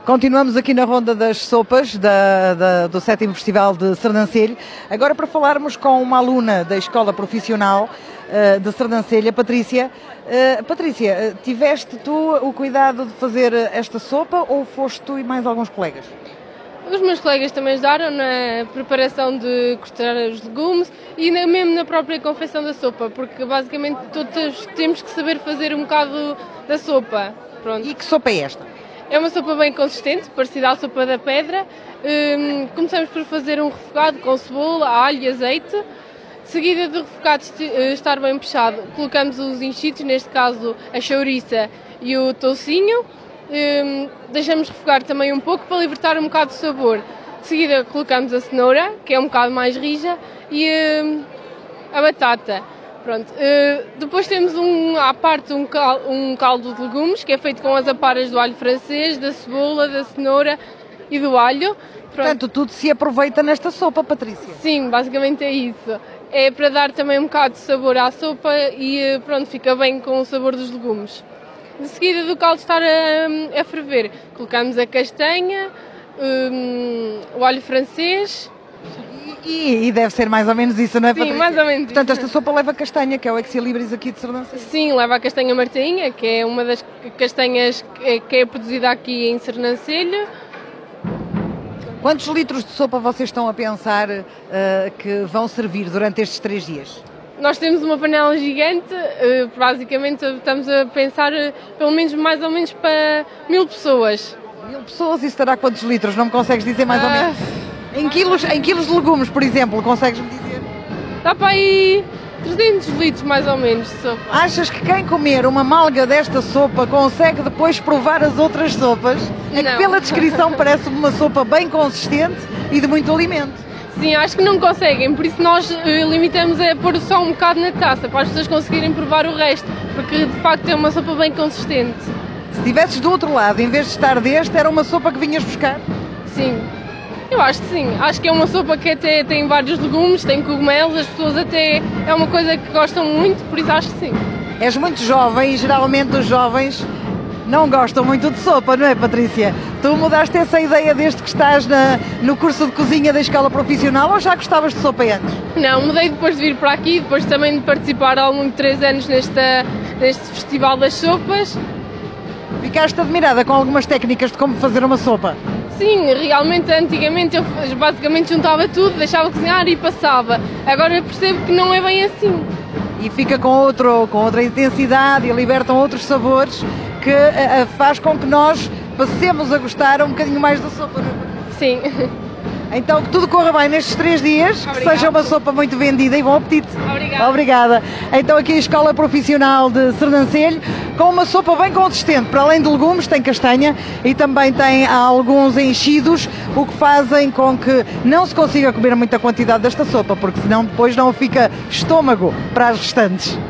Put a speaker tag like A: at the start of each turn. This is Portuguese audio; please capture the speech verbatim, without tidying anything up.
A: Continuamos aqui na ronda das sopas da, da, do sétimo Festival de Sernancelho, agora para falarmos com uma aluna da Escola Profissional uh, de Sernancelho, a Patrícia. Uh, Patrícia, tiveste tu o cuidado de fazer esta sopa ou foste tu e mais alguns colegas?
B: Os meus colegas também ajudaram na preparação de cortar os legumes e na, mesmo na própria confecção da sopa, porque basicamente todos temos que saber fazer um bocado da sopa. Pronto.
A: E que sopa é esta?
B: É uma sopa bem consistente, parecida à sopa da pedra. Um, começamos por fazer um refogado com cebola, alho e azeite. De seguida do refogado estar bem puxado, colocamos os enchidos, neste caso a chouriça e o toucinho. Um, deixamos refogar também um pouco para libertar um bocado de sabor. De seguida colocamos a cenoura, que é um bocado mais rija, e um, a batata. Pronto. Uh, depois temos um, à parte um, cal, um caldo de legumes, que é feito com as aparas do alho francês, da cebola, da cenoura e do alho. Pronto.
A: Portanto, tudo se aproveita nesta sopa, Patrícia?
B: Sim, basicamente é isso. É para dar também um bocado de sabor à sopa e pronto, fica bem com o sabor dos legumes. De seguida do caldo estar a, a ferver, colocamos a castanha, um, o alho francês.
A: E, e deve ser mais ou menos isso, não é, Patrícia?
B: Sim, mais ou menos.
A: Portanto, esta sopa leva castanha, que é o Exilibris aqui de Sernancelho.
B: Sim, leva a castanha martainha, que é uma das castanhas que é produzida aqui em Sernancelho.
A: Quantos litros de sopa vocês estão a pensar uh, que vão servir durante estes três dias?
B: Nós temos uma panela gigante, uh, basicamente estamos a pensar uh, pelo menos mais ou menos para mil pessoas.
A: Mil pessoas, isso dará quantos litros? Não me consegues dizer mais uh... ou menos? Em quilos, em quilos de legumes, por exemplo, consegues-me dizer?
B: Dá para aí trezentos litros mais ou menos de sopa.
A: Achas que quem comer uma malga desta sopa consegue depois provar as outras sopas? É que pela descrição parece uma sopa bem consistente e de muito alimento.
B: Sim, acho que não conseguem, por isso nós uh, limitamos a pôr só um bocado na taça, para as pessoas conseguirem provar o resto, porque de facto é uma sopa bem consistente.
A: Se estivesses do outro lado, em vez de estar deste, era uma sopa que vinhas buscar?
B: Sim. Eu acho que sim, acho que é uma sopa que até tem vários legumes, tem cogumelos, as pessoas até é uma coisa que gostam muito, por isso acho que sim.
A: És muito jovem e geralmente os jovens não gostam muito de sopa, não é, Patrícia? Tu mudaste essa ideia desde que estás na, no curso de cozinha da Escola Profissional ou já gostavas de sopa antes?
B: Não, mudei depois de vir para aqui, depois também de participar ao longo de três anos nesta, neste Festival das Sopas.
A: Ficaste admirada com algumas técnicas de como fazer uma sopa?
B: Sim, realmente antigamente eu basicamente juntava tudo, deixava cozinhar e passava. Agora percebo que não é bem assim.
A: E fica com, outro, com outra intensidade e libertam outros sabores que uh, faz com que nós passemos a gostar um bocadinho mais da sopa.
B: Sim.
A: Então que tudo corra bem nestes três dias, Obrigada. Que seja uma sopa muito vendida e bom apetite.
B: Obrigada.
A: Obrigada. Então aqui a Escola Profissional de Sernancelho, com uma sopa bem consistente, para além de legumes tem castanha e também tem alguns enchidos, o que fazem com que não se consiga comer muita quantidade desta sopa, porque senão depois não fica estômago para as restantes.